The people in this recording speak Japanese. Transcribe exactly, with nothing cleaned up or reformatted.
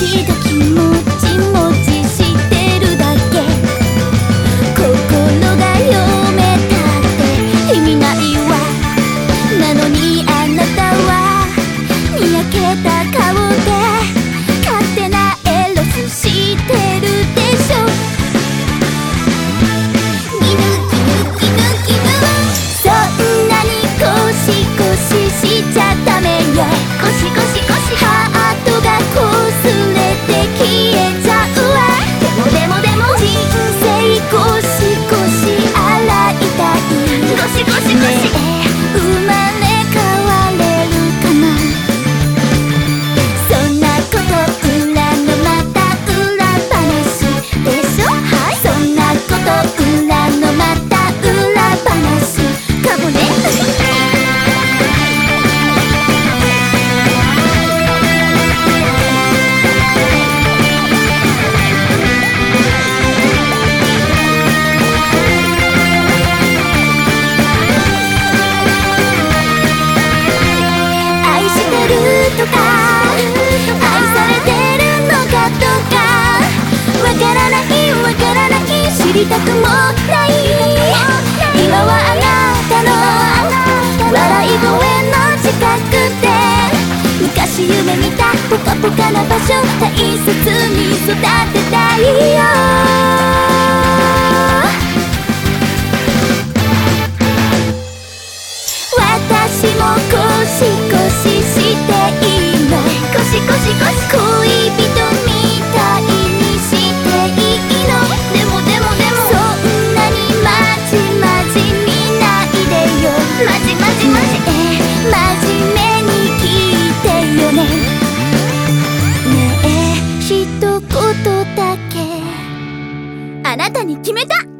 た気持ちもちしてるだけ。心が読めたって意味ないわ。なのにあなたはにやけた顔で勝手なエロスしてるでしょ。ギヌギヌギヌギヌ、そんなにゴシゴシしちゃダメよ。ゴシゴシゴシハートがこすれて消えちゃうわ。でもでもでも人生ゴシゴシ洗いたい。ゴシゴシゴシ、ねえ生まれ変われるかな。そんなこと裏のまた裏話でしょ。はい、そんなこと裏のまた裏話かもね。愛してるとか愛されてるのかとかわからないわからない、知りたくもない。今はあなたの笑い声の近くで昔夢見たポカポカな場所大切に育てたいよ。私もゴシゴシしていいの。ゴシゴシゴシ恋人みたいにしていいの。でもでもでもそんなにまじまじ見ないでよ。まじまじまじ、え真面目に聞いてよね。ねえ一言だけあなたに決めた。